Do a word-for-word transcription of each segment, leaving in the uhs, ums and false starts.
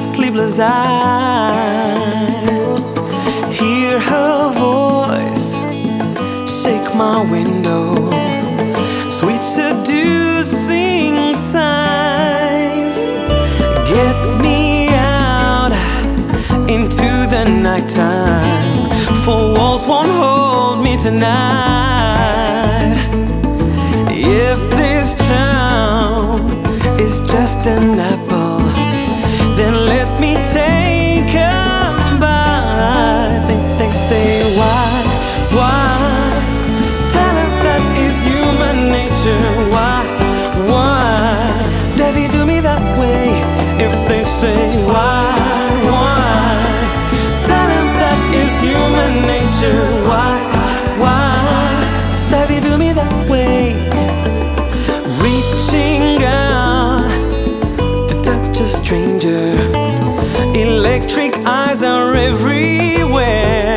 sleepless eyes, hear her voice shake my window, sweet seducing sighs, get me out into the nighttime, for walls won't hold me tonight. If this town is just an apple, then let me take a bite. They, they say why, why? Tell if that is human nature. Why, why does he do me that way? If they say why, why? Tell him that is human nature. Why, why does he do me that way? Reaching out to touch a stranger, electric eyes are everywhere.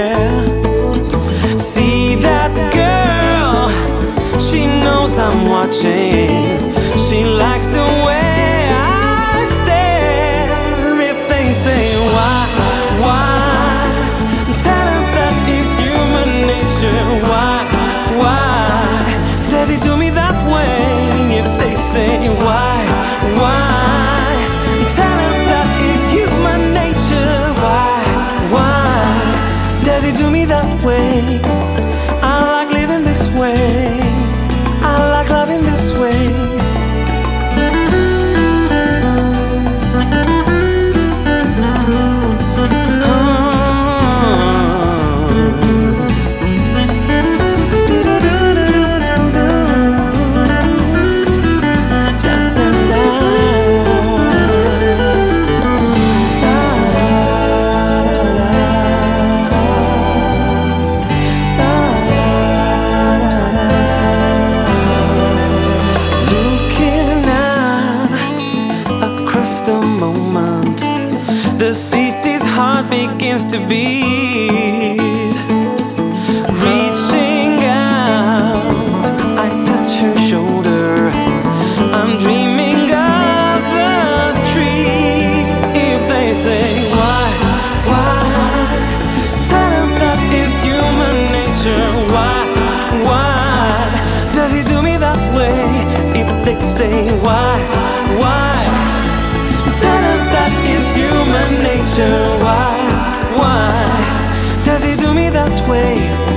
See that girl, she knows I'm watching. She likes the way I stare. If they say why, why? Tell them that is human nature. Why, why does he do me that way? If they say why, why? Tell him that is human nature. Why, why does he do me that way? I like living this way, I like loving this way. The moment the city's heart begins to beat, reaching out, I touch her shoulder. I'm dreaming of the street. If they say why, why? Tell them that is human nature. Why, why does he do me that way? If they say why, why? Human nature. Why, why does he do me that way?